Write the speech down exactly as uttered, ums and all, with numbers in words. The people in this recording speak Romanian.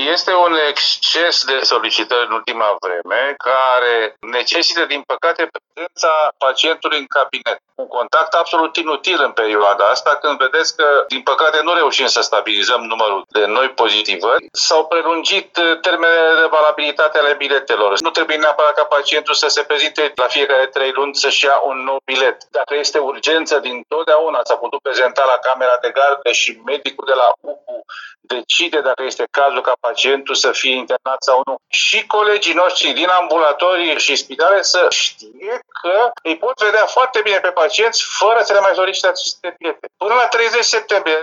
Este un exces de solicitări în ultima vreme care necesită, din păcate, prezența pacientului în cabinet. Un contact absolut inutil în perioada asta, când vedeți că, din păcate, nu reușim să stabilizăm numărul de noi pozitivări. S-au prelungit termenele de valabilitate ale biletelor. Nu trebuie neapărat ca pacientul să se prezinte la fiecare trei luni să-și ia un nou bilet. Dacă este urgență, din totdeauna s-a putut prezenta la camera de gardă și medicul de la U P U decide dacă este cazul ca pacientul să fie internat sau nu. Și colegii noștri din ambulatorii și spitale să știe că îi pot vedea foarte bine pe pacienți fără să le mai solicite aceste bilete. Până la treizeci septembrie,